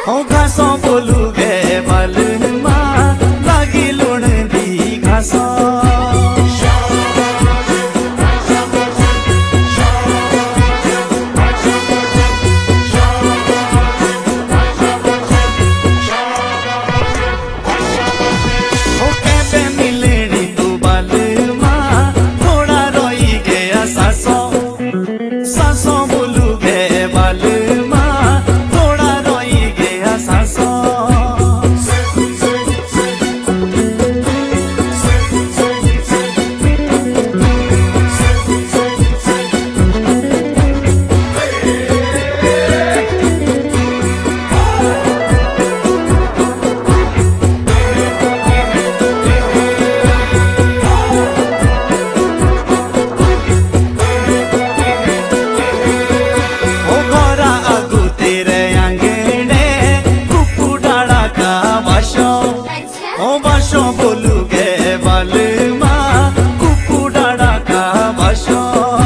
ओ घासों बोलू गे बाल माँ लागी लुण दी घासों बोलू गे बाल माँ कुकू डाड़ा का बाशो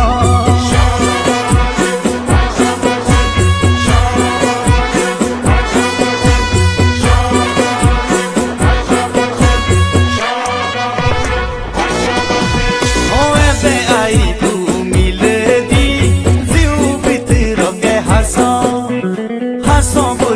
ऐसे आई तू मिल दी जीव भीतर गे हसो हसो